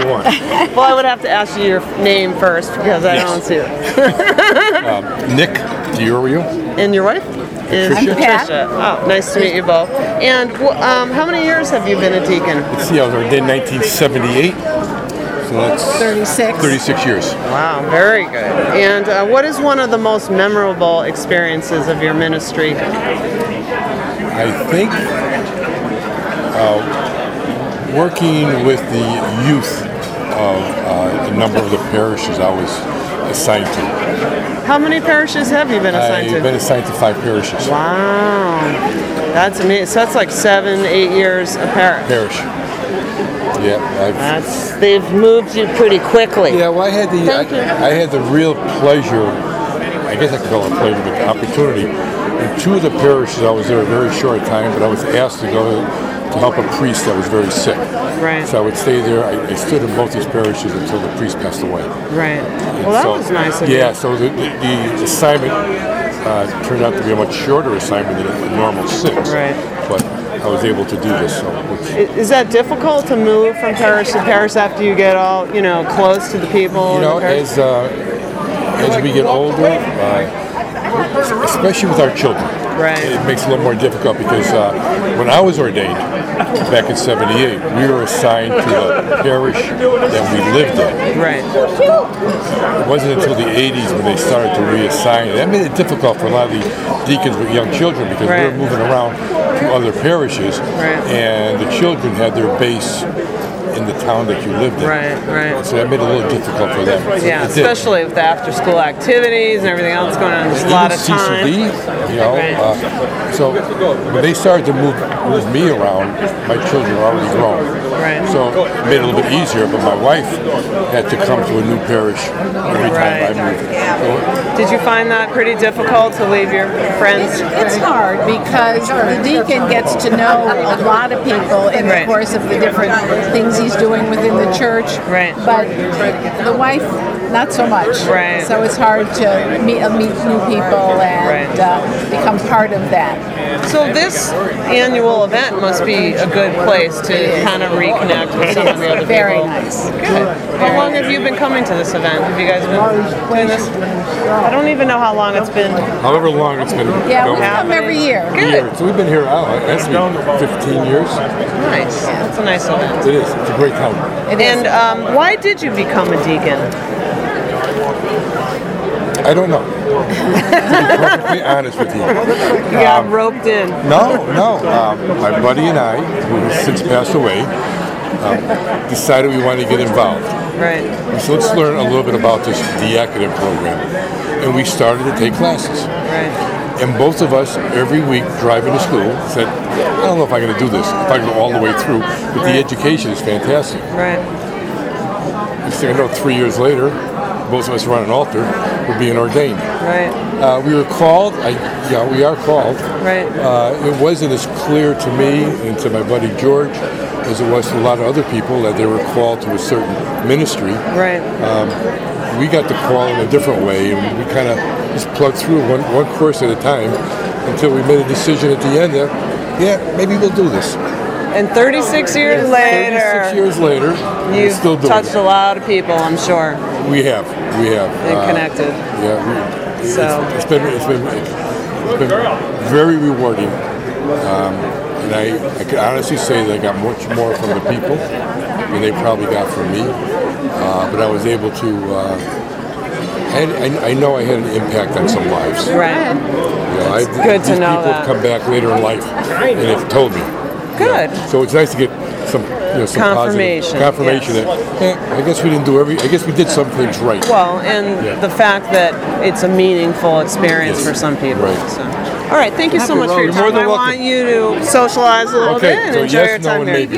want. Well, I would have to ask you your name first because I don't see it. Nick Diorio. And your wife? Is Patricia. Oh, nice to meet you both. And how many years have you been a deacon? Let's see, I was ordained in 1978. So that's 36 years. Wow, very good. And what is one of the most memorable experiences of your ministry? I think working with the youth of a number of the parishes I was assigned to. How many parishes have you been assigned to? I've been assigned to 5 parishes. Wow. That's amazing. So that's like 7-8 years a parish. Yeah, they've moved you pretty quickly. Yeah, well, I had the real pleasure, I guess I could call it a pleasure, but the opportunity. In 2 of the parishes, I was there a very short time, but I was asked to go to help a priest that was very sick. Right. So I would stay there. I stood in both these parishes until the priest passed away. Right. Well, that was nice of you. Yeah, so the assignment turned out to be a much shorter assignment than a normal 6. Right. But I was able to do this. So is that difficult to move from parish to parish after you get all, close to the people? As we get older, especially with our children, it makes it a little more difficult because when I was ordained back in '78, we were assigned to the parish that we lived in. Right. It wasn't until the '80s when they started to reassign. That made it difficult for a lot of the deacons with young children because we were moving around to other parishes, and the children had their base in the town that you lived in. Right. So that made it a little difficult for them. Yeah, especially with the after-school activities and everything else going on. There's a lot of time. CCD, so when they started to move me around, my children were already grown. Right. So it made it a little bit easier, but my wife had to come to a new parish every time I moved. Did you find that pretty difficult to leave your friends? It's hard because the deacon gets to know a lot of people in the course of the different things he's doing within the church. Right. But the wife, not so much. Right. So it's hard to meet new people and become part of that. So this annual event must be a good place to kind of reconnect with some of the other people. Very nice. Good. How long have you been coming to this event? Have you guys been doing this? I don't even know how long it's been. However long it's been. Yeah, we come every year. Good. So we've been here, that's 15 years. Nice. That's a nice event. It is. It's a great time. And why did you become a deacon? I don't know. To be perfectly honest with you. You got roped in. No. My buddy and I, who has since passed away, decided we wanted to get involved. Right. So let's learn a little bit about this diaconate program. And we started to take classes. Right. And both of us, every week, driving to school, said, I don't know if I'm going to do this, if I can go all the way through. But the education is fantastic. Right. Next thing I know, 3 years later, both of us were on an altar, we're being ordained. Right. We were called, we are called. Right. It wasn't as clear to me and to my buddy George as it was to a lot of other people that they were called to a certain ministry. Right. We got the call in a different way, and we kind of just plugged through one course at a time until we made a decision at the end that, maybe we'll do this. And 36 years later, 36 years later, you've still doing touched a lot of people, I'm sure. We have. And connected. It's been very rewarding, and I can honestly say that I got much more from the people than they probably got from me. But I was able to. I know I had an impact on some lives. Right. Good to know that. These people come back later in life and have told me. Good. So it's nice to get some confirmation. Confirmation that I guess we didn't do I guess we did some things right. Well, and the fact that it's a meaningful experience for some people. Right. So. All right, thank you so much for your time. I want you to socialize a little bit and enjoy your time there.